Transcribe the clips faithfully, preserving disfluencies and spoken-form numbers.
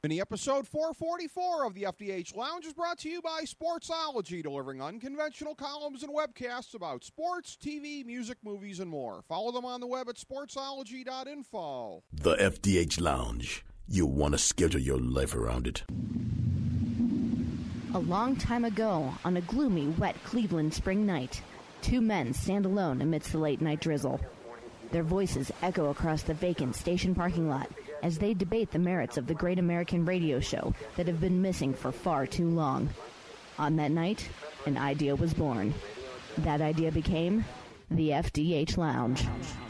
Mini episode four forty-four of the F D H Lounge is brought to you by Sportsology, delivering unconventional columns and webcasts about sports, T V, music, movies, and more. Follow them on the web at sportsology dot info. The F D H Lounge. You want to schedule your life around it. A long time ago, on a gloomy, wet Cleveland spring night, two men stand alone amidst the late-night drizzle. Their voices echo across the vacant station parking lot as they debate the merits of the great American radio show that have been missing for far too long. On that night, an idea was born. That idea became the F D H Lounge.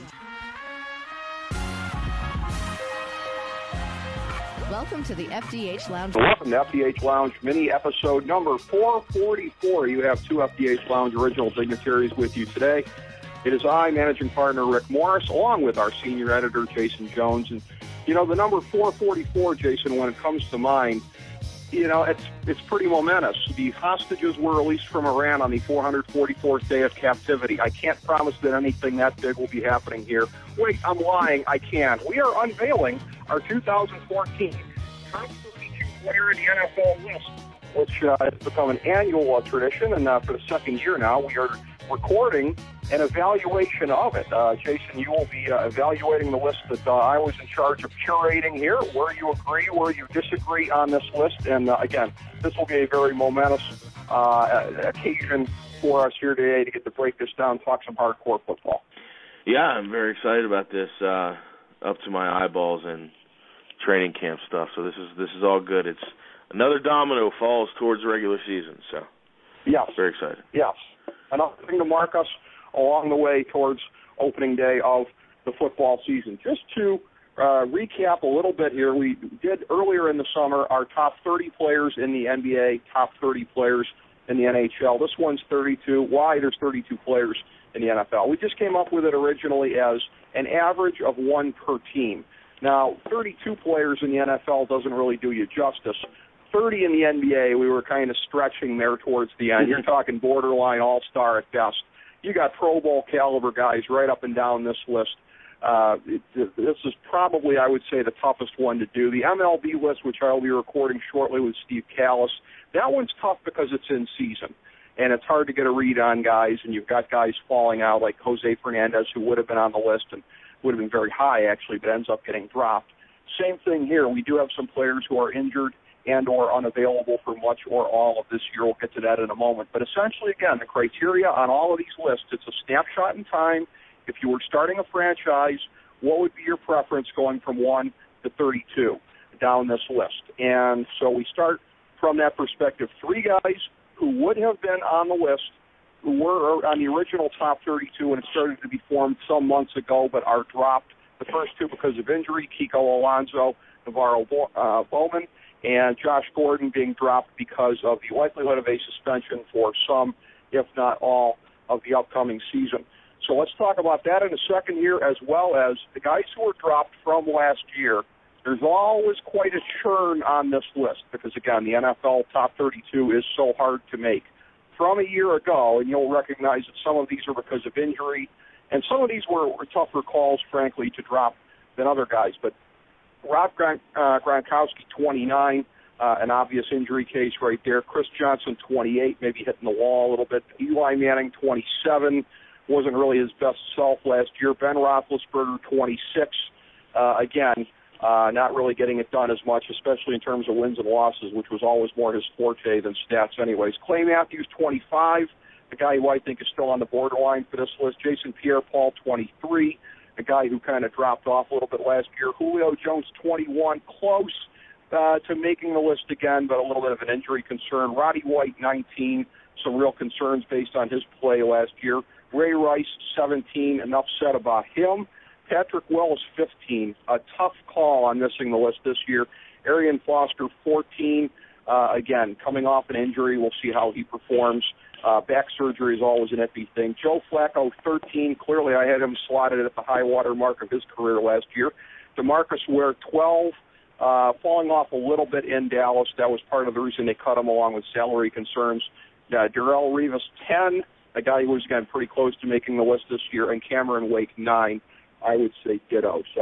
Welcome to the F D H Lounge. Welcome to F D H Lounge mini episode number four forty-four. You have two F D H Lounge original dignitaries with you today. It is I, managing partner Rick Morris, along with our senior editor Jason Jones. And you know, the number four forty-four, Jason, when it comes to mind, you know, it's it's pretty momentous. The hostages were released from Iran on the four hundred forty-fourth day of captivity. I can't promise that anything that big will be happening here. Wait, I'm lying. I can. We are unveiling our two thousand fourteen top thirty-two player in the N F L list, which uh, has become an annual uh, tradition, and uh, for the second year now, we are recording an evaluation of it. Uh, Jason, you will be uh, evaluating the list that uh, I was in charge of curating here, where you agree, where you disagree on this list. And uh, again, this will be a very momentous uh, occasion for us here today to get to break this down, talk some hardcore football. Yeah, I'm very excited about this. Uh, up to my eyeballs in training camp stuff. So this is this is all good. It's another domino falls towards the regular season. So yes, very excited. Yes, another thing to mark us along the way towards opening day of the football season. Just to uh, recap a little bit here, we did earlier in the summer our top thirty players in the N B A, top thirty players in the N H L. This one's thirty-two. Why? There's thirty-two players in the N F L. We just came up with it originally as an average of one per team. Now, thirty-two players in the N F L doesn't really do you justice. thirty in the N B A, we were kind of stretching there towards the end. You're talking borderline all-star at best. You got Pro Bowl caliber guys right up and down this list. Uh, it, this is probably, I would say, the toughest one to do. The M L B list, which I'll be recording shortly with Steve Callis, that one's tough because it's in season, and it's hard to get a read on guys, and you've got guys falling out like Jose Fernandez, who would have been on the list and would have been very high, actually, but ends up getting dropped. Same thing here. We do have some players who are injured and or unavailable for much or all of this year. We'll get to that in a moment. But essentially, again, the criteria on all of these lists, it's a snapshot in time. If you were starting a franchise, what would be your preference going from one to thirty-two down this list? And so we start from that perspective. Three guys who would have been on the list, who were on the original top thirty-two when it started to be formed some months ago, but are dropped. The first two because of injury, Kiko Alonso, Navarro uh, Bowman, and Josh Gordon being dropped because of the likelihood of a suspension for some, if not all, of the upcoming season. So let's talk about that in a second here, as well as the guys who were dropped from last year. There's always quite a churn on this list because, again, the N F L top thirty-two is so hard to make. From a year ago, and you'll recognize that some of these are because of injury, and some of these were, were tougher calls, frankly, to drop than other guys. But Rob Gron- uh, Gronkowski, twenty-nine, uh, an obvious injury case right there. Chris Johnson, twenty-eight, maybe hitting the wall a little bit. Eli Manning, twenty-seven, wasn't really his best self last year. Ben Roethlisberger, twenty-six, uh, again, uh, not really getting it done as much, especially in terms of wins and losses, which was always more his forte than stats anyways. Clay Matthews, twenty-five, the guy who I think is still on the borderline for this list. Jason Pierre-Paul, twenty-three, a guy who kind of dropped off a little bit last year. Julio Jones, twenty-one, close uh, to making the list again, but a little bit of an injury concern. Roddy White, nineteen, some real concerns based on his play last year. Ray Rice, seventeen, enough said about him. Patrick Willis, fifteen, a tough call on missing the list this year. Arian Foster, fourteen, uh, again, coming off an injury. We'll see how he performs. Uh, back surgery is always an iffy thing. Joe Flacco, thirteen. Clearly, I had him slotted at the high water mark of his career last year. DeMarcus Ware, twelve, uh, falling off a little bit in Dallas. That was part of the reason they cut him, along with salary concerns. Uh, Darrelle Revis, ten, a guy who was, again, pretty close to making the list this year. And Cameron Wake, nine. I would say ditto. So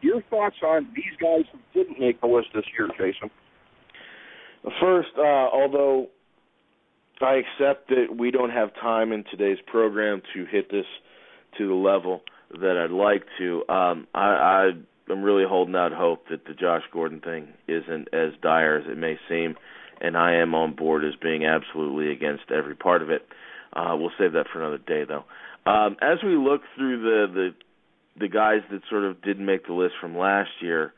Your thoughts on these guys who didn't make the list this year, Jason? First, uh, although I accept that we don't have time in today's program to hit this to the level that I'd like to, um, I, I I'm really holding out hope that the Josh Gordon thing isn't as dire as it may seem, and I am on board as being absolutely against every part of it. Uh, we'll save that for another day, though. Um, as we look through the, the the guys that sort of didn't make the list from last year,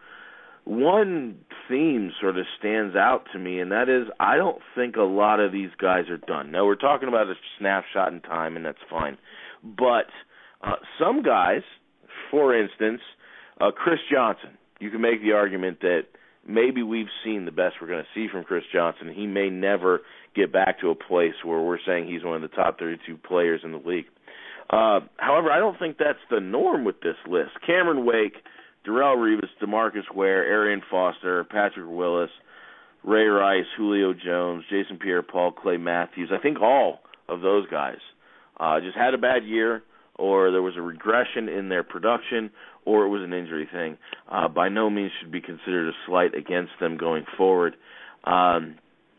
one theme sort of stands out to me, and that is I don't think a lot of these guys are done. Now, we're talking about a snapshot in time, and that's fine. But uh, some guys, for instance, uh, Chris Johnson, you can make the argument that maybe we've seen the best we're going to see from Chris Johnson. He may never get back to a place where we're saying he's one of the top thirty-two players in the league. Uh, however, I don't think that's the norm with this list. Cameron Wake, Darrelle Revis, DeMarcus Ware, Arian Foster, Patrick Willis, Ray Rice, Julio Jones, Jason Pierre-Paul, Clay Matthews, I think all of those guys uh, just had a bad year, or there was a regression in their production, or it was an injury thing. Uh, by no means should be considered a slight against them going forward. Um,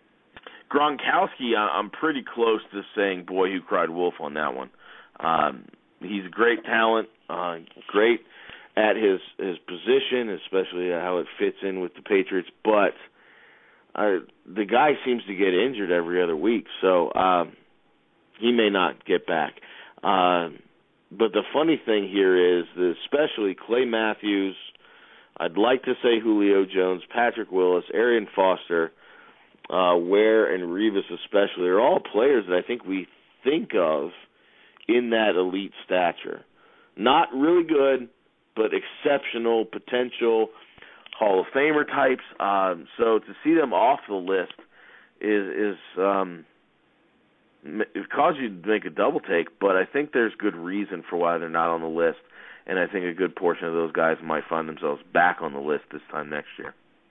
Gronkowski, I'm pretty close to saying boy who cried wolf on that one. Um, he's a great talent, uh, great at his, his position, especially how it fits in with the Patriots, but uh, the guy seems to get injured every other week, so um, he may not get back. Uh, but the funny thing here is that especially Clay Matthews, I'd like to say Julio Jones, Patrick Willis, Arian Foster, uh, Ware and Revis especially, are all players that I think we think of in that elite stature. Not really good, but exceptional potential Hall of Famer types. Um, so to see them off the list is, is um, it causes you to make a double take, but I think there's good reason for why they're not on the list, and I think a good portion of those guys might find themselves back on the list this time next year.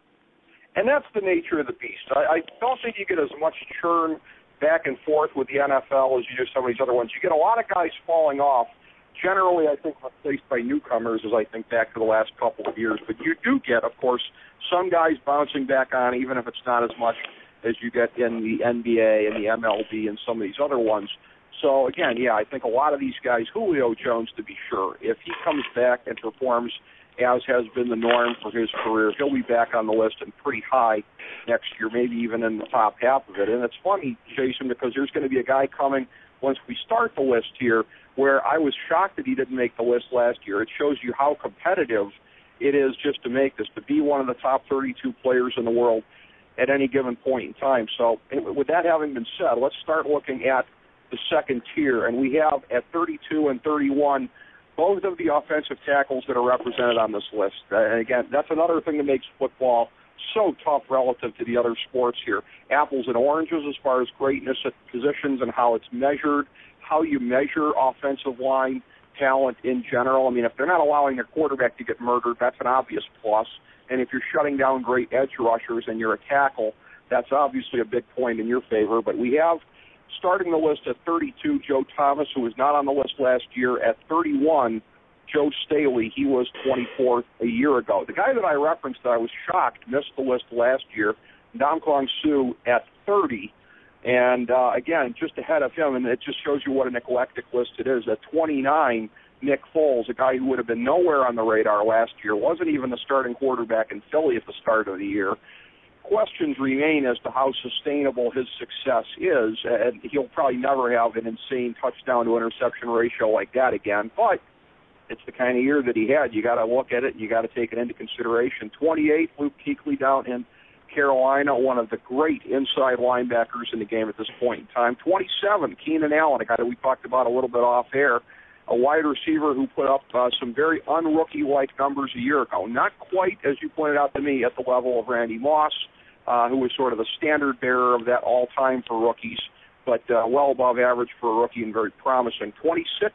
And that's the nature of the beast. I, I don't think you get as much churn back and forth with the N F L as you do some of these other ones. You get a lot of guys falling off, generally I think replaced by newcomers as I think back to the last couple of years. But you do get, of course, some guys bouncing back on, even if it's not as much as you get in the N B A and the M L B and some of these other ones. So, again, yeah, I think a lot of these guys, Julio Jones to be sure, if he comes back and performs as has been the norm for his career, he'll be back on the list and pretty high next year, maybe even in the top half of it. And it's funny, Jason, because there's going to be a guy coming once we start the list here where I was shocked that he didn't make the list last year. It shows you how competitive it is just to make this, to be one of the top thirty-two players in the world at any given point in time. So with that having been said, let's start looking at the second tier. And we have at thirty-two and thirty-one both of the offensive tackles that are represented on this list. And again, that's another thing that makes football so tough relative to the other sports here. Apples and oranges as far as greatness at positions and how it's measured, how you measure offensive line talent in general. I mean, if they're not allowing their quarterback to get murdered, that's an obvious plus. And if you're shutting down great edge rushers and you're a tackle, that's obviously a big point in your favor. But we have, starting the list at thirty-two, Joe Thomas, who was not on the list last year. At thirty-one, Joe Staley. He was twenty-fourth a year ago. The guy that I referenced that I was shocked missed the list last year, Ndamukong Suh, at thirty. And, uh, again, just ahead of him, and it just shows you what an eclectic list it is. At twenty-nine, Nick Foles, a guy who would have been nowhere on the radar last year, wasn't even the starting quarterback in Philly at the start of the year. Questions remain as to how sustainable his success is, and he'll probably never have an insane touchdown to interception ratio like that again, but it's the kind of year that he had. You got to look at it, and you got to take it into consideration. twenty-eight, Luke Kuechly down in Carolina, one of the great inside linebackers in the game at this point in time. twenty-seven, Keenan Allen, a guy that we talked about a little bit off air, a wide receiver who put up uh, some very un-rookie-like numbers a year ago. Not quite, as you pointed out to me, at the level of Randy Moss, uh, who was sort of the standard bearer of that all-time for rookies, but uh, well above average for a rookie and very promising. twenty-six,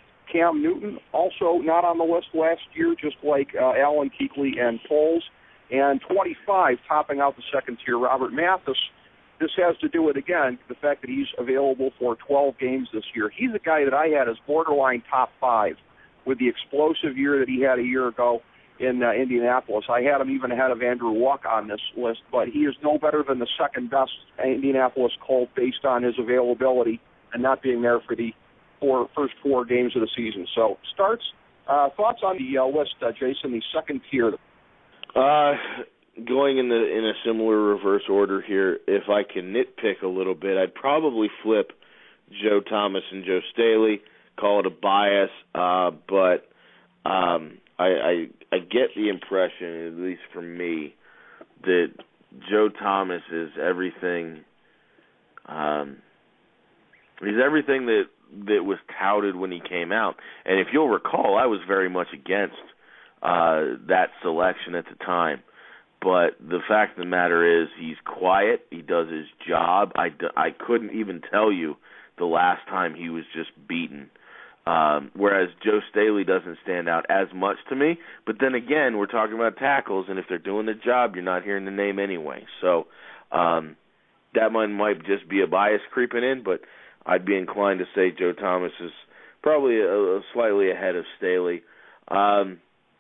Cam Newton, also not on the list last year, just like uh, Allen, Kuechly, and Foles. And twenty-five, topping out the second tier, Robert Mathis. This has to do with, again, the fact that he's available for twelve games this year. He's a guy that I had as borderline top five with the explosive year that he had a year ago. in uh, Indianapolis. I had him even ahead of Andrew Luck on this list, but he is no better than the second best Indianapolis Colt based on his availability and not being there for the four, first four games of the season. So starts, uh, thoughts on the uh, list, uh, Jason, the second tier? Uh, going in the in a similar reverse order here, if I can nitpick a little bit, I'd probably flip Joe Thomas and Joe Staley, call it a bias, uh, but um, I, I I get the impression, at least from me, that Joe Thomas is everything. Um, he's everything that that was touted when he came out, and if you'll recall, I was very much against uh, that selection at the time. But the fact of the matter is, he's quiet. He does his job. I, I couldn't even tell you the last time he was just beaten. Um, whereas Joe Staley doesn't stand out as much to me. But then again, we're talking about tackles, and if they're doing the job, you're not hearing the name anyway. So um, that one might just be a bias creeping in, but I'd be inclined to say Joe Thomas is probably a, a slightly ahead of Staley. Um,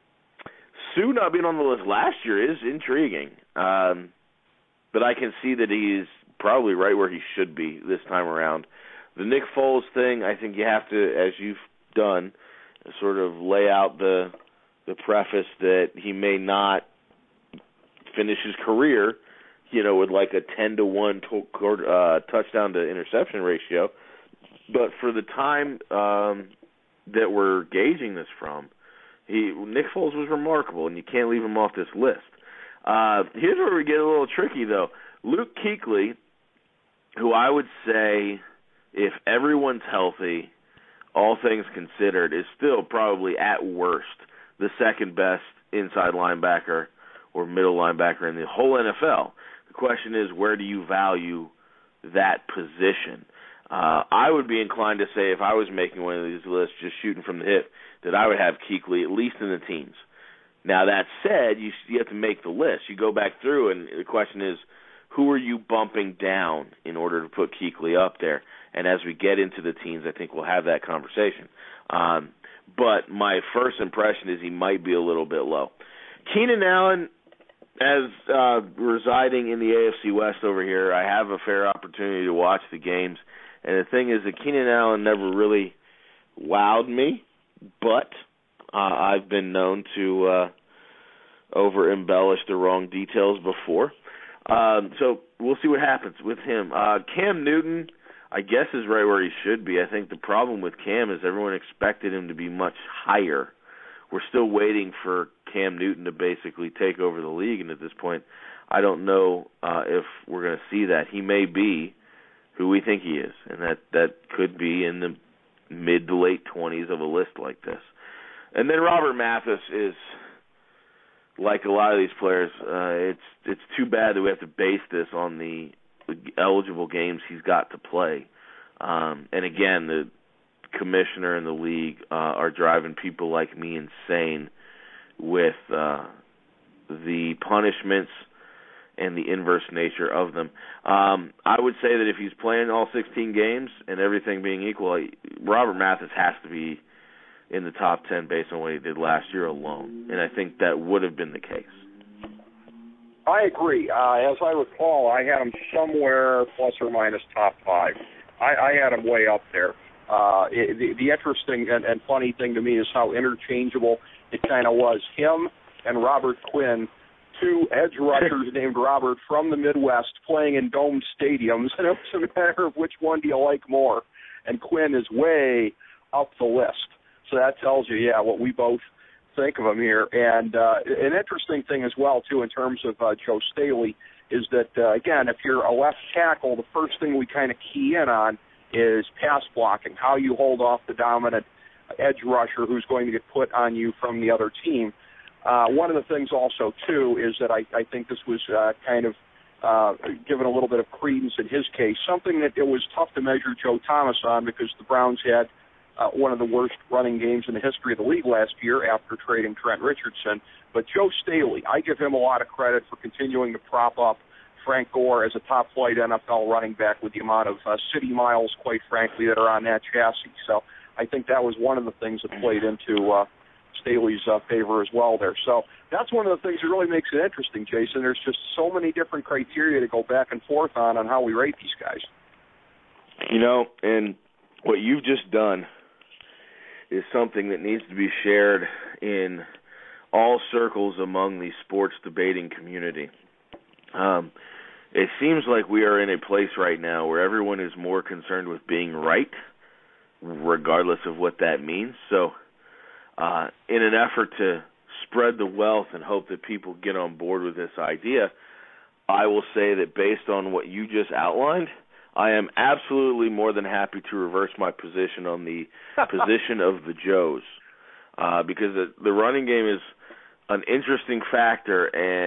Sue not being on the list last year is intriguing, um, but I can see that he's probably right where he should be this time around. The Nick Foles thing, I think you have to, as you've done, sort of lay out the the preface that he may not finish his career, you know, with like a ten to one to, uh, touchdown to interception ratio. But for the time um, that we're gauging this from, he Nick Foles was remarkable, and you can't leave him off this list. Uh, here's where we get a little tricky, though. Luke Kuechly, who I would say, if everyone's healthy, all things considered, is still probably at worst the second best inside linebacker or middle linebacker in the whole N F L. The question is, where do you value that position? Uh, I would be inclined to say, if I was making one of these lists, just shooting from the hip, that I would have Kuechly at least in the teens. Now, that said, you, you have to make the list. You go back through, and the question is, who are you bumping down in order to put Kuechly up there? And as we get into the teens, I think we'll have that conversation. Um, but my first impression is he might be a little bit low. Keenan Allen, as uh, residing in the A F C West over here, I have a fair opportunity to watch the games. And the thing is that Keenan Allen never really wowed me, but uh, I've been known to uh, over-embellish the wrong details before. Um, so we'll see what happens with him. Uh, Cam Newton, I guess, is right where he should be. I think the problem with Cam is everyone expected him to be much higher. We're still waiting for Cam Newton to basically take over the league, and at this point, I don't know uh, if we're going to see that. He may be who we think he is, and that, that could be in the mid to late twenties of a list like this. And then Robert Mathis is, like a lot of these players, uh, it's it's too bad that we have to base this on the, the eligible games he's got to play. Um, and again, the commissioner and the league uh, are driving people like me insane with uh, the punishments and the inverse nature of them. Um, I would say that if he's playing all sixteen games and everything being equal, Robert Mathis has to be in the top ten based on what he did last year alone, and I think that would have been the case. I agree. Uh, as I recall, I had him somewhere plus or minus top five. I, I had him way up there. Uh, it, the, the interesting and, and funny thing to me is how interchangeable it kind of was. Him and Robert Quinn, two edge rushers named Robert from the Midwest playing in domed stadiums, and it was a matter of which one do you like more. And Quinn is way up the list. So that tells you, yeah, what we both think of him here. And uh, an interesting thing as well, too, in terms of uh, Joe Staley, is that, uh, again, if you're a left tackle, the first thing we kind of key in on is pass blocking, how you hold off the dominant edge rusher who's going to get put on you from the other team. Uh, one of the things also, too, is that I, I think this was uh, kind of uh, given a little bit of credence in his case, something that it was tough to measure Joe Thomas on because the Browns had Uh, one of the worst running games in the history of the league last year after trading Trent Richardson. But Joe Staley, I give him a lot of credit for continuing to prop up Frank Gore as a top-flight N F L running back with the amount of uh, city miles, quite frankly, that are on that chassis. So I think that was one of the things that played into uh, Staley's uh, favor as well there. So that's one of the things that really makes it interesting, Jason. There's just so many different criteria to go back and forth on on how we rate these guys. You know, and what you've just done is something that needs to be shared in all circles among the sports debating community. Um, it seems like we are in a place right now where everyone is more concerned with being right, regardless of what that means. So uh, in an effort to spread the wealth and hope that people get on board with this idea, I will say that based on what you just outlined, I am absolutely more than happy to reverse my position on the position of the Joes, uh, because the, the running game is an interesting factor,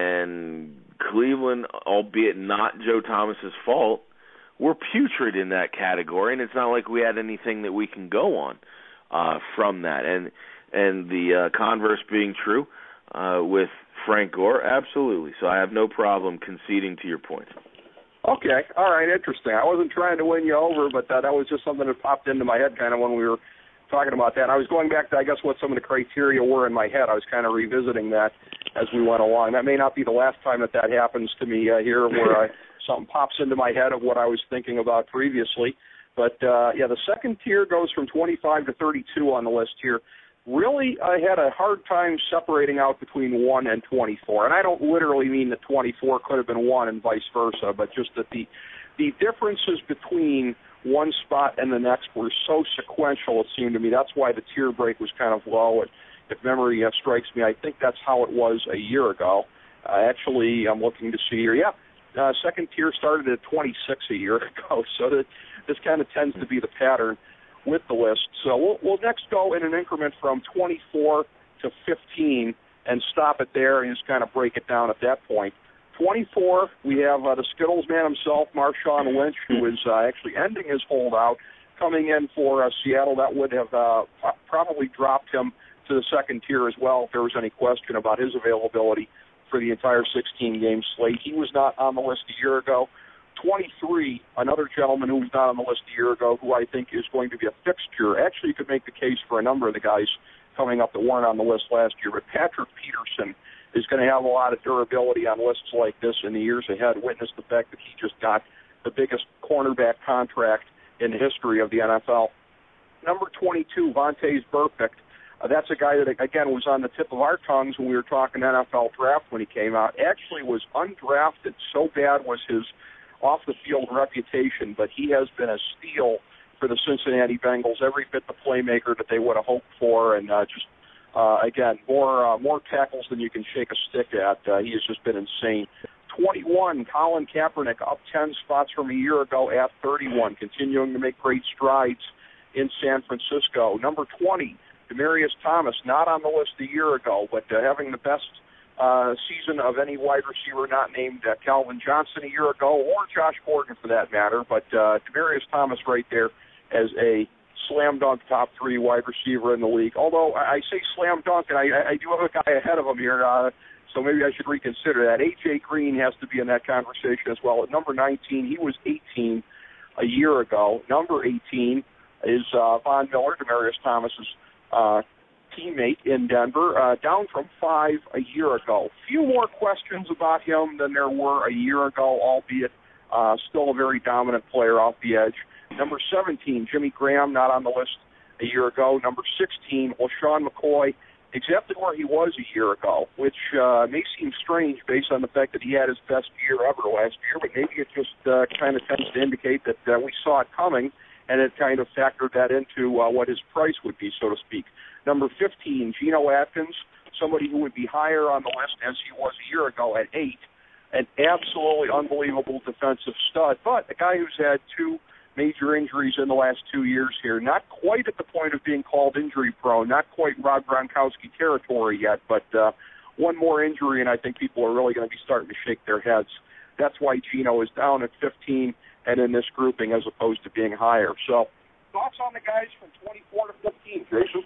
and Cleveland, albeit not Joe Thomas's fault, we're putrid in that category, and it's not like we had anything that we can go on uh, from that. And and the uh, converse being true uh, with Frank Gore, absolutely. So I have no problem conceding to your point. Okay, all right, interesting. I wasn't trying to win you over, but uh, that was just something that popped into my head kind of when we were talking about that. And I was going back to, I guess, what some of the criteria were in my head. I was kind of revisiting that as we went along. That may not be the last time that that happens to me uh, here, where I, something pops into my head of what I was thinking about previously. But, uh, yeah, the second tier goes from twenty-five to thirty-two on the list here. Really, I had a hard time separating out between one and twenty-four. And I don't literally mean that twenty-four could have been one and vice versa, but just that the the differences between one spot and the next were so sequential, it seemed to me. That's why the tier break was kind of low. If memory uh, strikes me, I think that's how it was a year ago. Uh, actually, I'm looking to see here. Yeah, uh, second tier started at twenty-six a year ago, so that this kind of tends to be the pattern with the list. So we'll, we'll next go in an increment from twenty-four to fifteen and stop it there and just kind of break it down at that point. twenty-four, we have uh, the Skittles man himself, Marshawn Lynch, who is uh, actually ending his holdout, coming in for uh, Seattle. That would have uh, probably dropped him to the second tier as well if there was any question about his availability for the entire sixteen-game slate. He was not on the list a year ago. twenty-three, another gentleman who was not on the list a year ago, who I think is going to be a fixture. Actually, you could make the case for a number of the guys coming up that weren't on the list last year, but Patrick Peterson is going to have a lot of durability on lists like this in the years ahead. Witness the fact that he just got the biggest cornerback contract in the history of the N F L. Number twenty-two, Vontaze Burfict. Uh, that's a guy that, again, was on the tip of our tongues when we were talking N F L draft when he came out. Actually was undrafted. So bad was his off-the-field reputation, but he has been a steal for the Cincinnati Bengals, every bit the playmaker that they would have hoped for, and uh, just, uh, again, more uh, more tackles than you can shake a stick at. Uh, he has just been insane. twenty-one, Colin Kaepernick, up ten spots from a year ago at thirty-one, continuing to make great strides in San Francisco. Number twenty, Demaryius Thomas, not on the list a year ago, but uh, having the best uh, season of any wide receiver not named uh, Calvin Johnson a year ago, or Josh Gordon for that matter. But uh, Demaryius Thomas right there as a slam dunk top three wide receiver in the league. Although I, I say slam dunk, and I, I do have a guy ahead of him here, uh, so maybe I should reconsider that. A J Green has to be in that conversation as well. At number nineteen, he was eighteen a year ago. Number eighteen is uh, Von Miller, Demaryius Thomas's uh, teammate in Denver, uh, down from five a year ago. Few more questions about him than there were a year ago, albeit uh, still a very dominant player off the edge. Number seventeen, Jimmy Graham, not on the list a year ago. Number sixteen, LaShawn McCoy, exactly where he was a year ago, which uh, may seem strange based on the fact that he had his best year ever last year, but maybe it just uh, kind of tends to indicate that uh, we saw it coming, and it kind of factored that into uh, what his price would be, so to speak. Number fifteen, Geno Atkins, somebody who would be higher on the list as he was a year ago at eight, an absolutely unbelievable defensive stud, but a guy who's had two major injuries in the last two years here. Not quite at the point of being called injury-prone, not quite Rob Gronkowski territory yet, but uh, one more injury, and I think people are really going to be starting to shake their heads. That's why Geno is down at fifteen and in this grouping as opposed to being higher. So, thoughts on the guys from twenty-four to fifteen, Jason?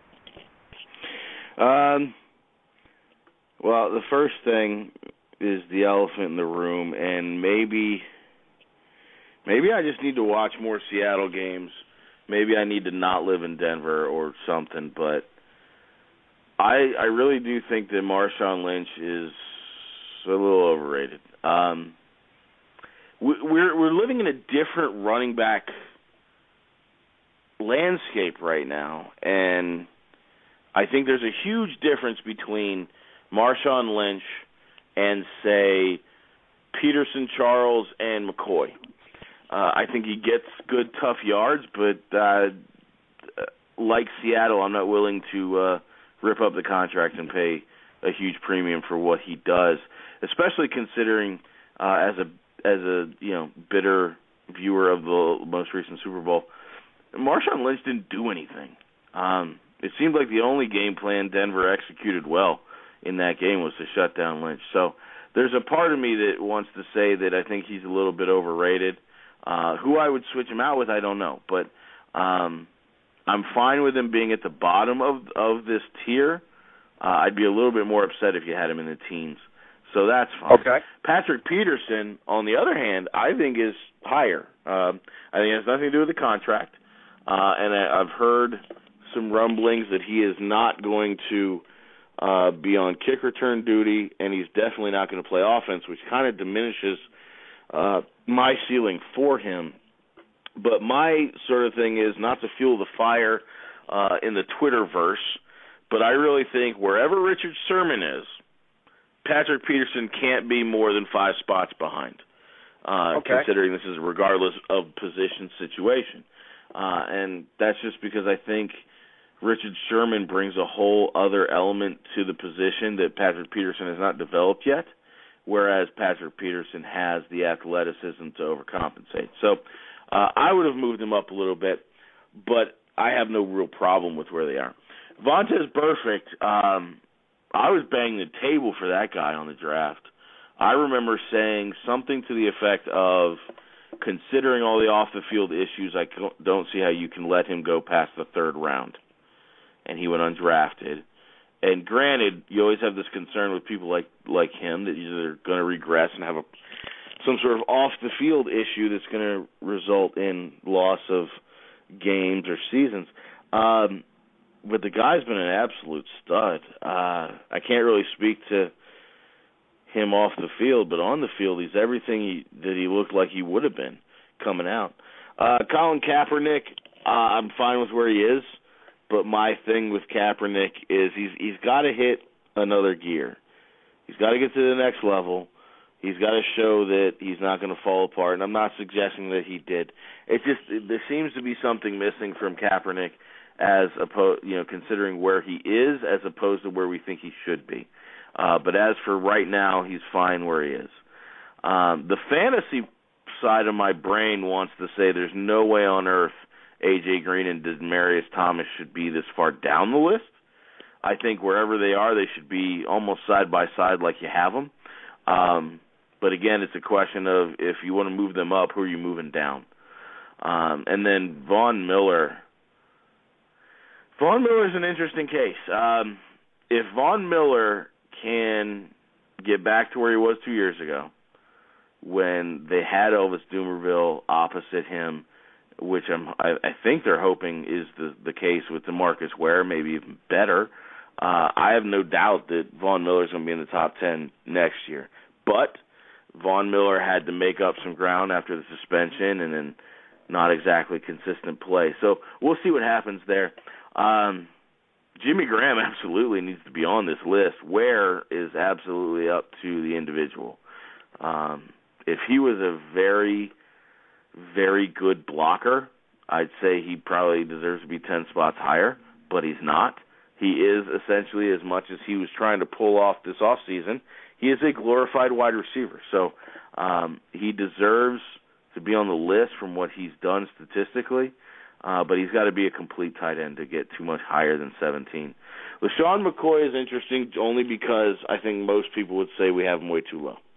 Um, well, the first thing is the elephant in the room, and maybe... Maybe I just need to watch more Seattle games. Maybe I need to not live in Denver or something. But I I really do think that Marshawn Lynch is a little overrated. Um, we, we're we're living in a different running back landscape right now, and I think there's a huge difference between Marshawn Lynch and, say, Peterson, Charles, and McCoy. Uh, I think he gets good, tough yards, but uh, like Seattle, I'm not willing to uh, rip up the contract and pay a huge premium for what he does, especially considering uh, as a as a you know bitter viewer of the most recent Super Bowl, Marshawn Lynch didn't do anything. Um, it seemed like the only game plan Denver executed well in that game was to shut down Lynch. So there's a part of me that wants to say that I think he's a little bit overrated. Uh, who I would switch him out with, I don't know. But um, I'm fine with him being at the bottom of of this tier. Uh, I'd be a little bit more upset if you had him in the teens. So that's fine. Okay. Patrick Peterson, on the other hand, I think is higher. Um, I think it has nothing to do with the contract. Uh, and I, I've heard some rumblings that he is not going to uh, be on kick return duty, and he's definitely not going to play offense, which kind of diminishes uh, my ceiling for him. But my sort of thing is not to fuel the fire uh, in the Twitterverse, but I really think wherever Richard Sherman is, Patrick Peterson can't be more than five spots behind, uh, okay. considering this is regardless of position situation. Uh, and that's just because I think Richard Sherman brings a whole other element to the position that Patrick Peterson has not developed yet, whereas Patrick Peterson has the athleticism to overcompensate. So uh, I would have moved him up a little bit, but I have no real problem with where they are. Vontaze Burfict, um, I was banging the table for that guy on the draft. I remember saying something to the effect of, considering all the off-the-field issues, I don't see how you can let him go past the third round. And he went undrafted. And granted, you always have this concern with people like like him that they're going to regress and have a some sort of off-the-field issue that's going to result in loss of games or seasons. Um, but the guy's been an absolute stud. Uh, I can't really speak to him off the field, but on the field, he's everything he, that he looked like he would have been coming out. Uh, Colin Kaepernick, uh, I'm fine with where he is, but my thing with Kaepernick is he's he's got to hit another gear. He's got to get to the next level. He's got to show that he's not going to fall apart, and I'm not suggesting that he did. It just it, there seems to be something missing from Kaepernick, as opposed, you know, considering where he is as opposed to where we think he should be. Uh, but as for right now, he's fine where he is. Um, the fantasy side of my brain wants to say there's no way on earth A J Green and Demaryius Thomas should be this far down the list. I think wherever they are, they should be almost side by side like you have them. Um, but again, it's a question of if you want to move them up, who are you moving down? Um, and then Von Miller. Von Miller's an interesting case. Um, if Von Miller can get back to where he was two years ago when they had Elvis Dumervil opposite him, which I'm, I, I think they're hoping is the, the case with DeMarcus Ware, maybe even better. Uh, I have no doubt that Von Miller's going to be in the top ten next year. But Von Miller had to make up some ground after the suspension and then not exactly consistent play. So we'll see what happens there. Um, Jimmy Graham absolutely needs to be on this list. Where is absolutely up to the individual. Um, if he was a very, very good blocker, I'd say he probably deserves to be ten spots higher, but he's not. He is essentially, as much as he was trying to pull off this offseason, he is a glorified wide receiver. So um, he deserves to be on the list from what he's done statistically. Uh, but he's got to be a complete tight end to get too much higher than seventeen. LeSean McCoy is interesting only because I think most people would say we have him way too low.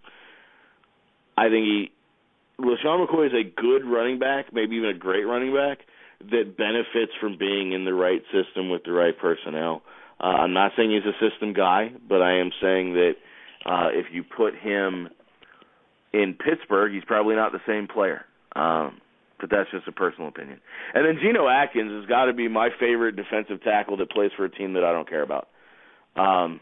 I think he, LeSean McCoy is a good running back, maybe even a great running back, that benefits from being in the right system with the right personnel. Uh, I'm not saying he's a system guy, but I am saying that uh, if you put him in Pittsburgh, he's probably not the same player. Um But that's just a personal opinion. And then Geno Atkins has got to be my favorite defensive tackle that plays for a team that I don't care about. Um,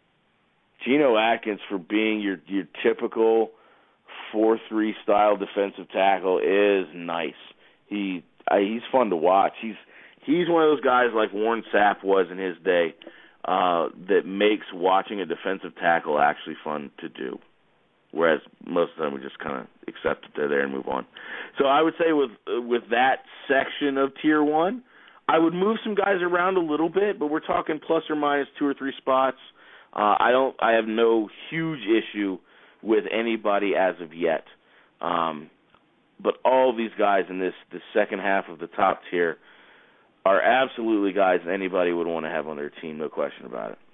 Geno Atkins, for being your, your typical four three style defensive tackle, is nice. He uh, he's fun to watch. He's he's one of those guys like Warren Sapp was in his day uh, that makes watching a defensive tackle actually fun to do. Whereas most of the time we just kind of accept that they're there and move on. So I would say with with that section of Tier one, I would move some guys around a little bit, but we're talking plus or minus two or three spots. Uh, I don't. I have no huge issue with anybody as of yet. Um, but all of these guys in this the second half of the top tier are absolutely guys anybody would want to have on their team, no question about it.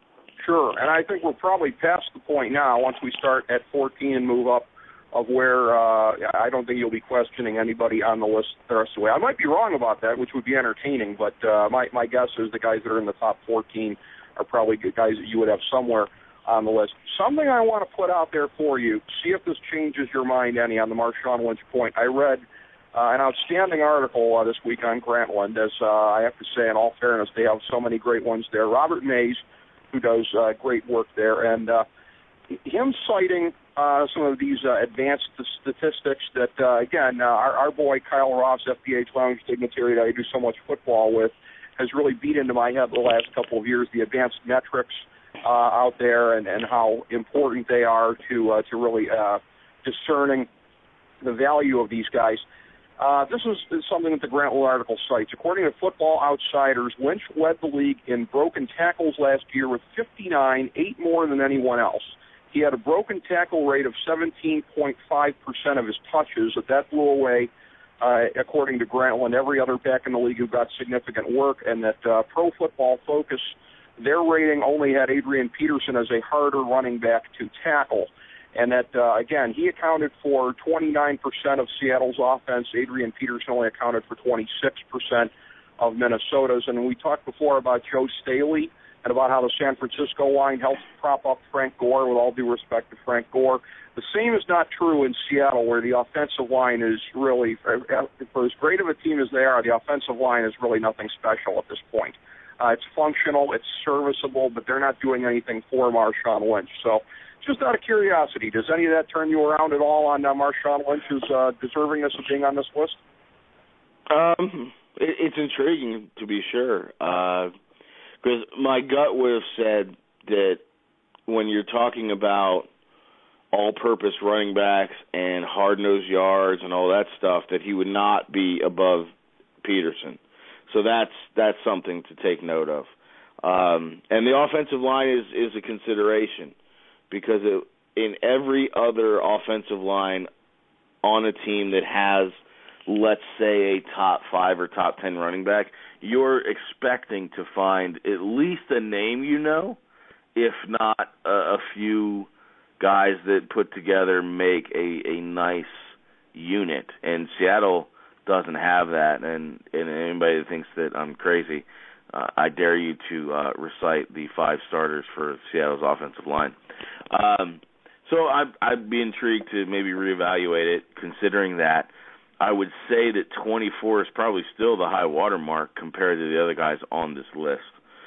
Sure, and I think we're probably past the point now, once we start at fourteen and move up, of where uh, I don't think you'll be questioning anybody on the list the rest of the way. I might be wrong about that, which would be entertaining, but uh, my, my guess is the guys that are in the top fourteen are probably good guys that you would have somewhere on the list. Something I want to put out there for you, see if this changes your mind any on the Marshawn Lynch point. I read uh, an outstanding article uh, this week on Grantland, as uh, I have to say, in all fairness, they have so many great ones there. Robert Mays, who does uh, great work there, and uh, him citing uh, some of these uh, advanced statistics that, uh, again, uh, our, our boy Kyle Ross, F D H Lounge dignitary that I do so much football with, has really beat into my head the last couple of years, the advanced metrics uh, out there and, and how important they are to, uh, to really uh, discerning the value of these guys. Uh, this is, is something that the Grantland article cites. According to Football Outsiders, Lynch led the league in broken tackles last year with fifty-nine, eight more than anyone else. He had a broken tackle rate of seventeen point five percent of his touches, but that blew away, uh, according to Grantland, every other back in the league who got significant work, and that uh, Pro Football Focus, their rating only had Adrian Peterson as a harder running back to tackle. And that, uh, again, he accounted for twenty-nine percent of Seattle's offense. Adrian Peterson only accounted for twenty-six percent of Minnesota's. And we talked before about Joe Staley and about how the San Francisco line helps prop up Frank Gore, with all due respect to Frank Gore. The same is not true in Seattle, where the offensive line is really, for as great of a team as they are, the offensive line is really nothing special at this point. Uh, it's functional, it's serviceable, but they're not doing anything for Marshawn Lynch. So, just out of curiosity, does any of that turn you around at all on uh, Marshawn Lynch's uh, deservingness of being on this list? Um, it, it's intriguing, to be sure, because uh, my gut would have said that when you're talking about all-purpose running backs and hard-nosed yards and all that stuff, that he would not be above Peterson. So that's that's something to take note of. Um, and the offensive line is, is a consideration, because it, in every other offensive line on a team that has, let's say, a top five or top ten running back, you're expecting to find at least a name you know, if not a, a few guys that put together make a, a nice unit. And Seattle doesn't have that. And, and anybody that thinks that I'm crazy, uh, I dare you to uh, recite the five starters for Seattle's offensive line. Um, so I'd, I'd be intrigued to maybe reevaluate it, considering that. I would say that twenty-four is probably still the high water mark compared to the other guys on this list.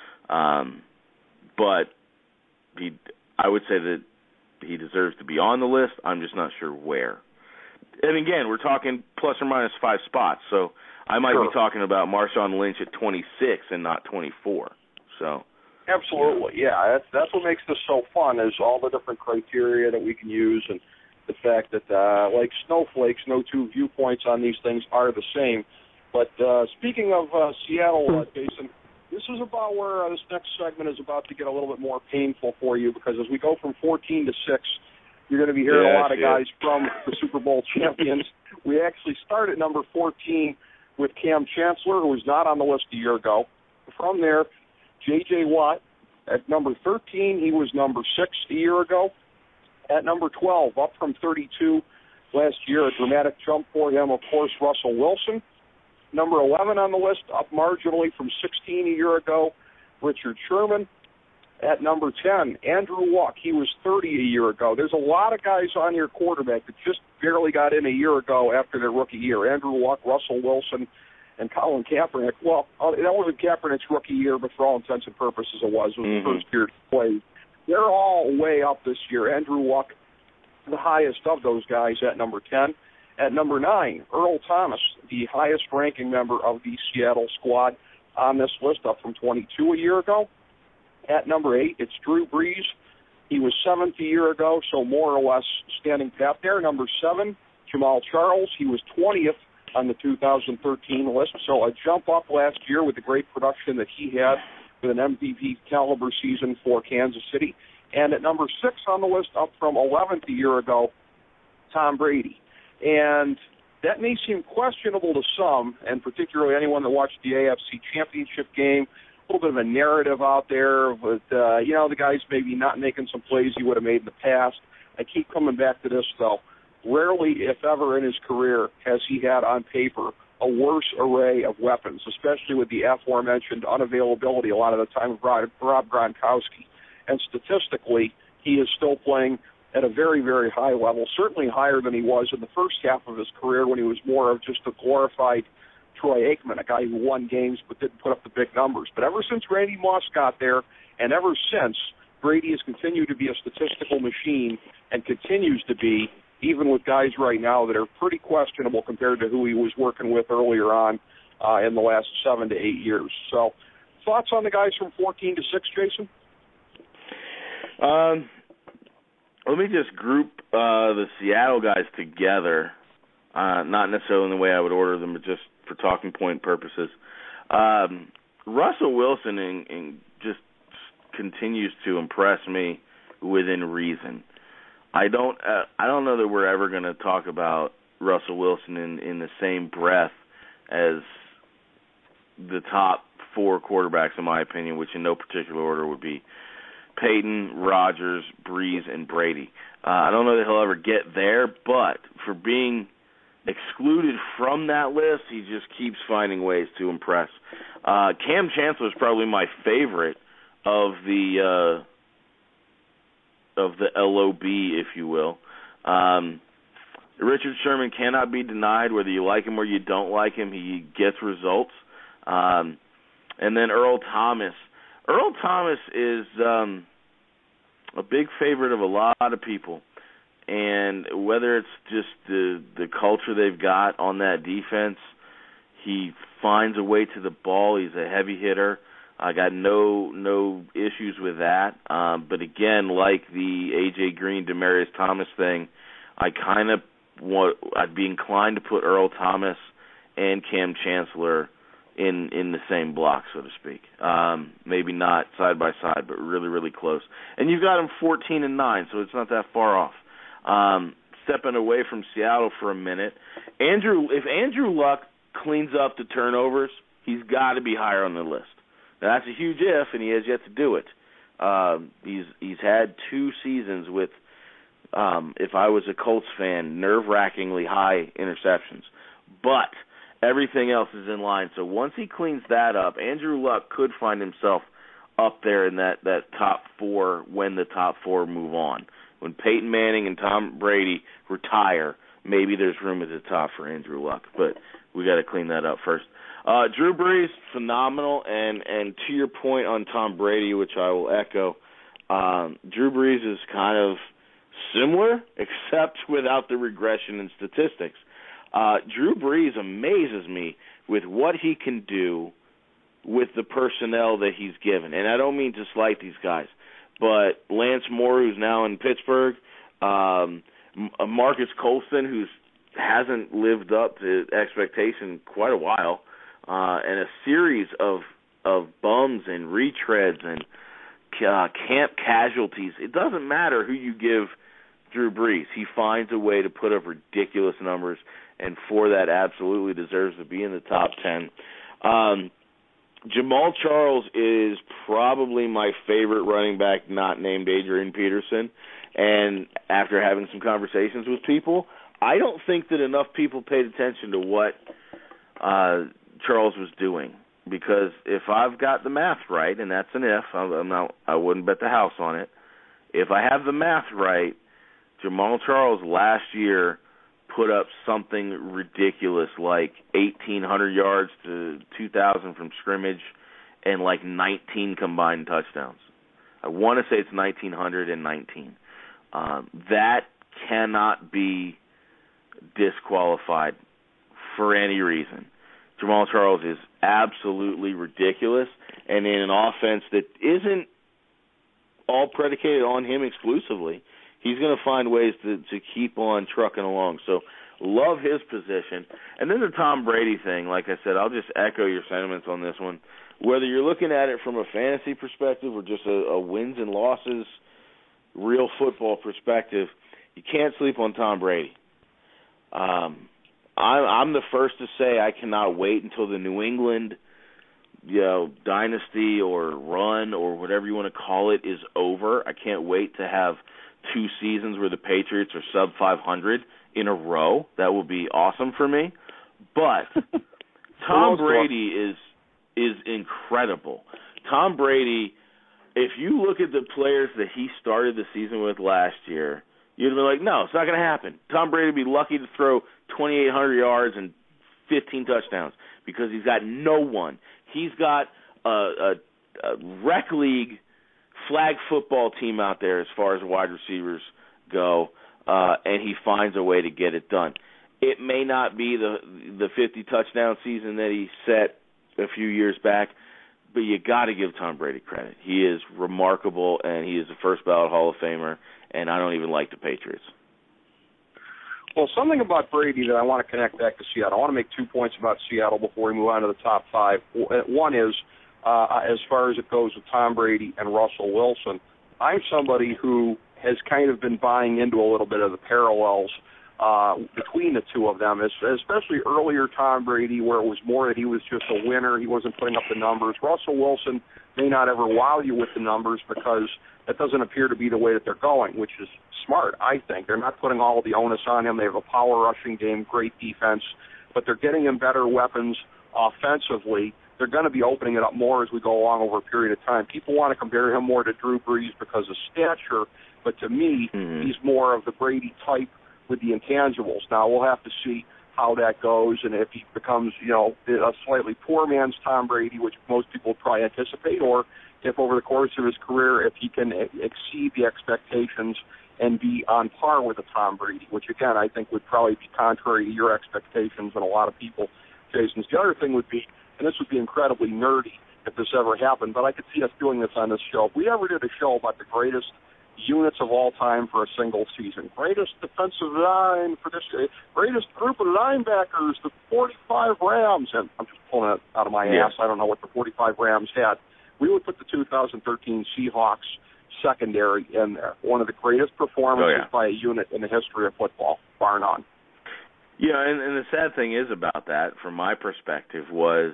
Um, but he, I would say that he deserves to be on the list. I'm just not sure where. And again, we're talking plus or minus five spots, so I might sure. be talking about Marshawn Lynch at twenty-six and not twenty-four. So. Absolutely, yeah. That's that's what makes this so fun, is all the different criteria that we can use, and the fact that, uh, like snowflakes, no two viewpoints on these things are the same. But uh, speaking of uh, Seattle, uh, Jason, this is about where uh, this next segment is about to get a little bit more painful for you, because as we go from fourteen to six, you're going to be hearing yeah, a lot of yeah. guys from the Super Bowl champions. We actually start at number fourteen with Cam Chancellor, who was not on the list a year ago. From there, J J. Watt. At number thirteen, he was number six a year ago. At number twelve, up from thirty-two last year, a dramatic jump for him, of course, Russell Wilson. Number eleven on the list, up marginally from sixteen a year ago, Richard Sherman. At number ten, Andrew Luck. He was thirty a year ago. There's a lot of guys on your quarterback that just barely got in a year ago after their rookie year. Andrew Luck, Russell Wilson, and Colin Kaepernick, well, uh, that wasn't Kaepernick's rookie year, but for all intents and purposes it was. It was mm-hmm. the first year he played. They're all way up this year. Andrew Luck, the highest of those guys at number ten. At number nine, Earl Thomas, the highest-ranking member of the Seattle squad on this list, up from twenty-two a year ago. At number eight, it's Drew Brees. He was seventh a year ago, so more or less standing pat there. Number seven, Jamal Charles. He was twentieth on the two thousand thirteen list, so a jump up last year with the great production that he had with an M V P caliber season for Kansas City. And at number six on the list, up from eleventh a year ago, Tom Brady. And that may seem questionable to some, and particularly anyone that watched the A F C Championship game. A little bit of a narrative out there, but, uh, you know, the guy's maybe not making some plays he would have made in the past. I keep coming back to this, though. Rarely, if ever in his career, has he had on paper a worse array of weapons, especially with the aforementioned unavailability a lot of the time of Rob Gronkowski. And statistically, he is still playing at a very, very high level, certainly higher than he was in the first half of his career when he was more of just a glorified Troy Aikman, a guy who won games but didn't put up the big numbers. But ever since Randy Moss got there, and ever since, Brady has continued to be a statistical machine and continues to be, even with guys right now that are pretty questionable compared to who he was working with earlier on uh, in the last seven to eight years. So, thoughts on the guys from fourteen to six, Jason? Um, let me just group uh, the Seattle guys together, uh, not necessarily in the way I would order them, but just for talking point purposes. Um, Russell Wilson in, in just continues to impress me within reason. I don't uh, I don't know that we're ever going to talk about Russell Wilson in, in the same breath as the top four quarterbacks, in my opinion, which in no particular order would be Peyton, Rodgers, Brees, and Brady. Uh, I don't know that he'll ever get there, but for being excluded from that list, he just keeps finding ways to impress. Uh, Cam Chancellor is probably my favorite of the uh, of the L O B, if you will. Um, Richard Sherman cannot be denied. Whether you like him or you don't like him, he gets results. Um, and then Earl Thomas. Earl Thomas is um, a big favorite of a lot of people. And whether it's just the the culture they've got on that defense, he finds a way to the ball. He's a heavy hitter. I got no no issues with that. Um, but again, like the A J Green, Demaryius Thomas thing, I kind of want I'd be inclined to put Earl Thomas and Cam Chancellor in in the same block, so to speak. Um, maybe not side by side, but really really close. And you've got them fourteen and nine, so it's not that far off. Um, stepping away from Seattle for a minute, Andrew. If Andrew Luck cleans up the turnovers, he's got to be higher on the list. Now, that's a huge if, and he has yet to do it. Um, he's he's had two seasons with, um, if I was a Colts fan, nerve-wrackingly high interceptions. But everything else is in line. So once he cleans that up, Andrew Luck could find himself up there in that, that top four when the top four move on. When Peyton Manning and Tom Brady retire, maybe there's room at the top for Andrew Luck. But we got to clean that up first. Uh, Drew Brees, phenomenal, and, and to your point on Tom Brady, which I will echo, um, Drew Brees is kind of similar, except without the regression in statistics. Uh, Drew Brees amazes me with what he can do with the personnel that he's given. And I don't mean to slight these guys, but Lance Moore, who's now in Pittsburgh, um, Marcus Colston, who hasn't lived up to expectation quite a while, Uh, and a series of of bums and retreads and uh, camp casualties. It doesn't matter who you give Drew Brees. He finds a way to put up ridiculous numbers, and for that absolutely deserves to be in the top ten. Um, Jamal Charles is probably my favorite running back not named Adrian Peterson, and after having some conversations with people, I don't think that enough people paid attention to what uh, Charles was doing, because if I've got the math right, and that's an if, I'm not, I wouldn't bet the house on it. If I have the math right, Jamal Charles last year put up something ridiculous like eighteen hundred yards to two thousand from scrimmage and like nineteen combined touchdowns. I want to say it's nineteen nineteen. Um, that cannot be disqualified for any reason. Jamal Charles is absolutely ridiculous, and in an offense that isn't all predicated on him exclusively, he's going to find ways to, to keep on trucking along. So love his position. And then the Tom Brady thing, like I said, I'll just echo your sentiments on this one. Whether you're looking at it from a fantasy perspective or just a, a wins and losses, real football perspective, you can't sleep on Tom Brady. Um, I'm, I'm the first to say I cannot wait until the New England, you know, dynasty or run or whatever you want to call it is over. I can't wait to have two seasons where the Patriots are sub five hundred in a row. That will be awesome for me. But Tom Brady is is incredible. Tom Brady, if you look at the players that he started the season with last year, you'd be like, no, it's not going to happen. Tom Brady would be lucky to throw twenty-eight hundred yards and fifteen touchdowns because he's got no one. He's got a, a, a rec league flag football team out there as far as wide receivers go, uh, and he finds a way to get it done. It may not be the the fifty touchdown season that he set a few years back, but you got to give Tom Brady credit. He is remarkable, and he is a first ballot Hall of Famer, and I don't even like the Patriots. Well, something about Brady that I want to connect back to Seattle. I want to make two points about Seattle before we move on to the top five. One is, uh, as far as it goes with Tom Brady and Russell Wilson, I'm somebody who has kind of been buying into a little bit of the parallels uh, between the two of them, especially earlier Tom Brady, where it was more that he was just a winner. He wasn't putting up the numbers. Russell Wilson may not ever wow you with the numbers because that doesn't appear to be the way that they're going, which is smart, I think. They're not putting all of the onus on him. They have a power rushing game, great defense, but they're getting him better weapons offensively. They're going to be opening it up more as we go along over a period of time. People want to compare him more to Drew Brees because of stature, but to me, mm-hmm. he's more of the Brady type with the intangibles. Now, we'll have to see how that goes and if he becomes, you know, a slightly poor man's Tom Brady, which most people probably anticipate, or if over the course of his career, if he can exceed the expectations and be on par with a Tom Brady, which, again, I think would probably be contrary to your expectations and a lot of people, Jason's. The other thing would be, and this would be incredibly nerdy if this ever happened, but I could see us doing this on this show. If we ever did a show about the greatest units of all time for a single season, greatest defensive line for this, greatest group of linebackers, the forty-five Rams, and I'm just pulling it out of my yeah. ass, I don't know what the forty-five Rams had, we would put the two thousand thirteen Seahawks secondary in there. One of the greatest performances oh, yeah. by a unit in the history of football, bar none. Yeah, and, and the sad thing is about that, from my perspective, was,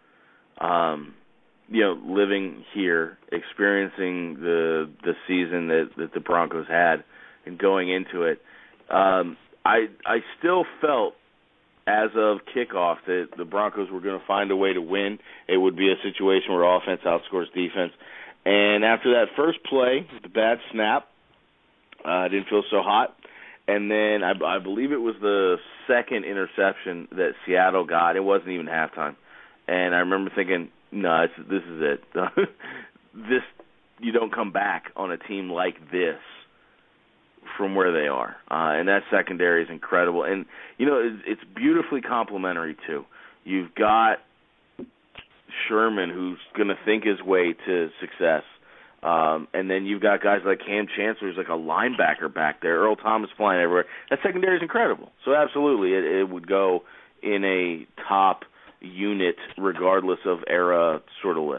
um, you know, living here, experiencing the the season that, that the Broncos had, and going into it, um, I I still felt as of kickoff that the Broncos were going to find a way to win. It would be a situation where offense outscores defense. And after that first play, the bad snap, uh, I didn't feel so hot. And then I, I believe it was the second interception that Seattle got. It wasn't even halftime. And I remember thinking, no, this, this is it. this you don't come back on a team like this from where they are. Uh, and that secondary is incredible. And, you know, it's, it's beautifully complementary, too. You've got Sherman, who's going to think his way to success. Um, and then you've got guys like Cam Chancellor, who's like a linebacker back there. Earl Thomas flying everywhere. That secondary is incredible. So absolutely, it, it would go in a top unit regardless of era sort of list.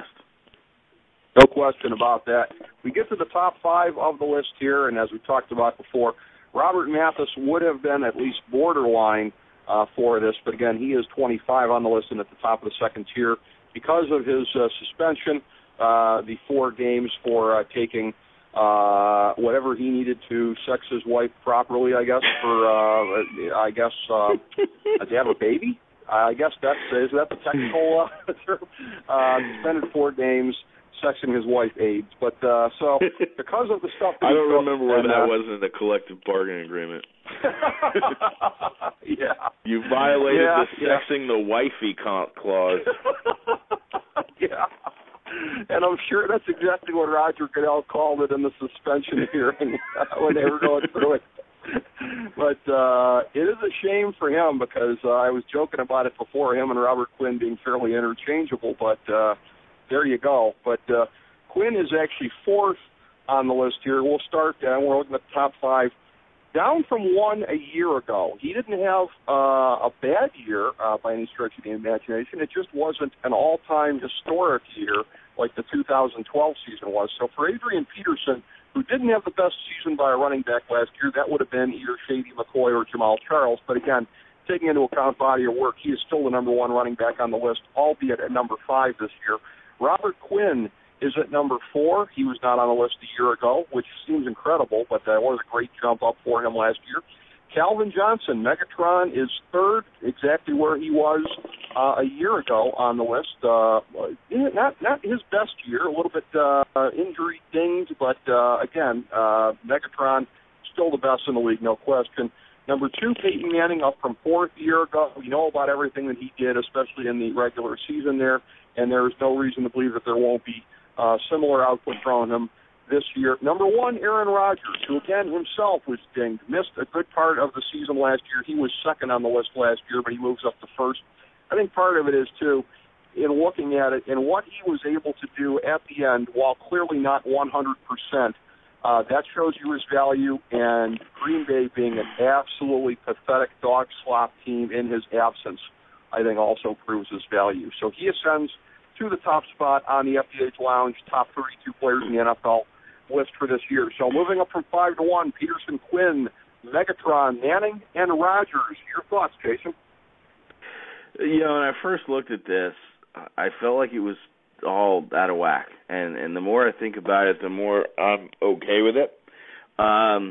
No question about that. We get to the top five of the list here, and as we talked about before, Robert Mathis would have been at least borderline uh, for this, but again, he is twenty-five on the list and at the top of the second tier because of his uh, suspension, uh, the four games for uh, taking uh, whatever he needed to sex his wife properly, I guess, for, uh, I guess, uh, to have a baby? I guess that's, is that the technical uh, term? Uh, suspended four games, sexing his wife AIDS. But uh, so because of the stuff that I don't took, remember where and, that uh, wasn't a collective bargaining agreement. yeah. You violated yeah, the yeah. sexing the wifey clause. yeah. And I'm sure that's exactly what Roger Goodell called it in the suspension hearing when they were going through it. But uh, it is a shame for him because uh, I was joking about it before, him and Robert Quinn being fairly interchangeable, but uh, there you go. But uh, Quinn is actually fourth on the list here. We'll start, uh, we're looking at the top five. Down from one a year ago. He didn't have uh, a bad year uh, by any stretch of the imagination. It just wasn't an all-time historic year like the two thousand twelve season was. So for Adrian Peterson, who didn't have the best season by a running back last year, that would have been either Shady McCoy or Jamal Charles. But again, taking into account body of work, he is still the number one running back on the list, albeit at number five this year. Robert Quinn is at number four. He was not on the list a year ago, which seems incredible, but that was a great jump up for him last year. Calvin Johnson, Megatron, is third, exactly where he was uh, a year ago on the list. Uh, not not his best year, a little bit uh, injury dinged, but uh, again, uh, Megatron still the best in the league, no question. Number two, Peyton Manning, up from fourth a year ago. We know about everything that he did, especially in the regular season there, and there is no reason to believe that there won't be uh, similar output from him this year. Number one, Aaron Rodgers, who again himself was dinged, missed a good part of the season last year. He was second on the list last year, but he moves up to first. I think part of it is, too, in looking at it and what he was able to do at the end, while clearly not one hundred percent, uh, that shows you his value, and Green Bay being an absolutely pathetic dog slop team in his absence, I think also proves his value. So he ascends to the top spot on the F D H Lounge, top thirty-two players in the N F L list for this year. So moving up from five to one, Peterson, Quinn, Megatron, Manning, and Rodgers. Your thoughts, Jason? You know, when I first looked at this, I felt like it was all out of whack. And, and the more I think about it, the more I'm okay with it. Um,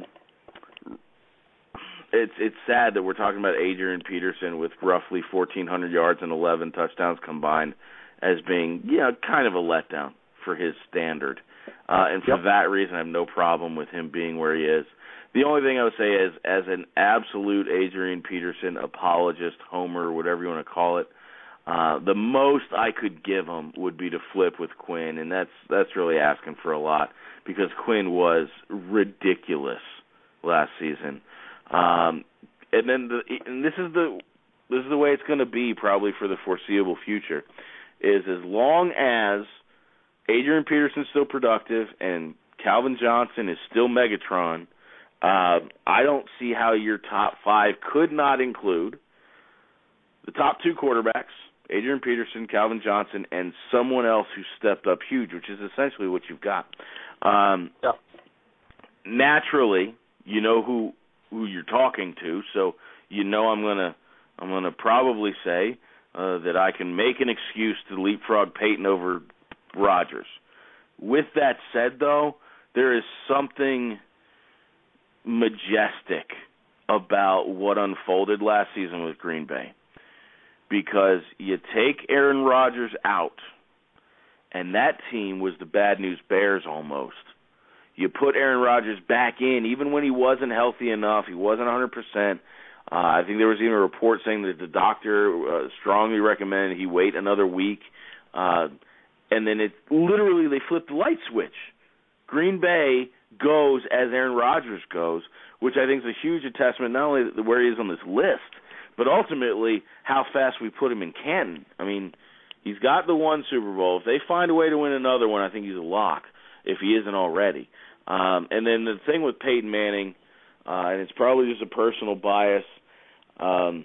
it's it's sad that we're talking about Adrian Peterson with roughly fourteen hundred yards and eleven touchdowns combined as being, you know, kind of a letdown for his standard. Uh, and for yep. that reason, I have no problem with him being where he is. The only thing I would say is, as an absolute Adrian Peterson apologist, homer, whatever you want to call it, uh, the most I could give him would be to flip with Quinn, and that's that's really asking for a lot because Quinn was ridiculous last season. Um, and then, the, and this is the this is the way it's going to be probably for the foreseeable future. Is as long as Adrian Peterson's still productive and Calvin Johnson is still Megatron, uh, I don't see how your top five could not include the top two quarterbacks, Adrian Peterson, Calvin Johnson, and someone else who stepped up huge, which is essentially what you've got. Um, yeah. Naturally, you know who who you're talking to, so you know I'm gonna I'm gonna probably say Uh, that I can make an excuse to leapfrog Peyton over Rodgers. With that said, though, there is something majestic about what unfolded last season with Green Bay. Because you take Aaron Rodgers out, and that team was the Bad News Bears almost. You put Aaron Rodgers back in, even when he wasn't healthy enough, he wasn't one hundred percent. Uh, I think there was even a report saying that the doctor uh, strongly recommended he wait another week. Uh, and then it literally they flipped the light switch. Green Bay goes as Aaron Rodgers goes, which I think is a huge attestament not only where he is on this list, but ultimately how fast we put him in Canton. I mean, he's got the one Super Bowl. If they find a way to win another one, I think he's a lock, if he isn't already. Um, and then the thing with Peyton Manning, uh, and it's probably just a personal bias, Um,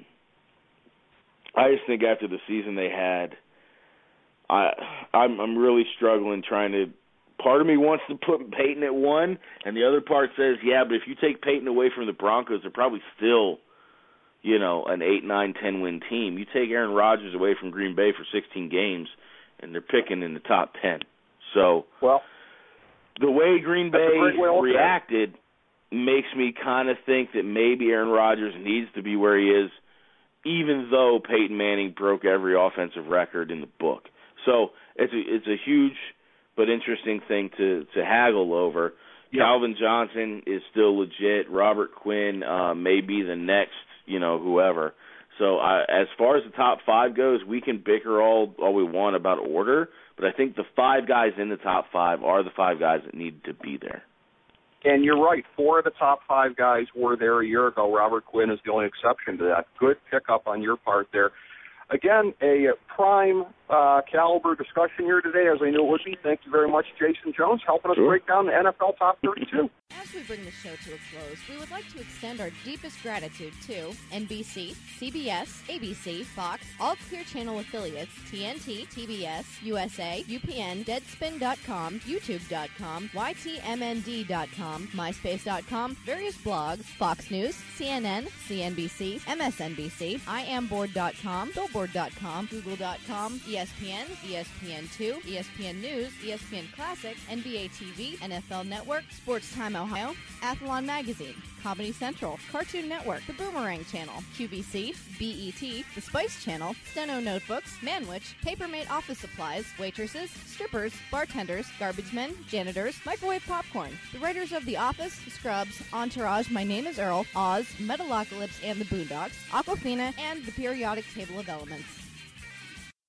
I just think after the season they had, I, I'm, I'm really struggling trying to. Part of me wants to put Peyton at one, and the other part says, yeah, but if you take Peyton away from the Broncos, they're probably still, you know, an eight, nine, ten win team. You take Aaron Rodgers away from Green Bay for sixteen games, and they're picking in the top ten. So, well, the way Green Bay reacted makes me kind of think that maybe Aaron Rodgers needs to be where he is, even though Peyton Manning broke every offensive record in the book. So it's a, it's a huge but interesting thing to, to haggle over. Yep. Calvin Johnson is still legit. Robert Quinn uh, may be the next, you know, whoever. So uh, as far as the top five goes, we can bicker all, all we want about order, but I think the five guys in the top five are the five guys that need to be there. And you're right. Four of the top five guys were there a year ago. Robert Quinn is the only exception to that. Good pickup on your part there. Again, a prime uh, caliber discussion here today, as I knew it would be. Thank you very much, Jason Jones, helping us sure. break down the N F L Top thirty-two. As we bring the show to a close, we would like to extend our deepest gratitude to N B C, C B S, A B C, Fox, all Clear Channel affiliates, T N T, T B S, U S A, U P N, Deadspin dot com, YouTube dot com, Y T M N D dot com, MySpace dot com, various blogs, Fox News, C N N, C N B C, M S N B C, I am board dot com, Billboard dot com, Google dot com, E S P N, E S P N two, E S P N News, E S P N Classic, N B A T V, N F L Network, Sports Time Ohio, Athlon Magazine, Comedy Central, Cartoon Network, The Boomerang Channel, Q V C, B E T, The Spice Channel, Steno Notebooks, Manwich, Papermate Office Supplies, waitresses, strippers, bartenders, garbage men, janitors, microwave popcorn, the writers of The Office, Scrubs, Entourage, My Name is Earl, Oz, Metalocalypse and the Boondocks, Aquafina, and the Periodic Table of Elements.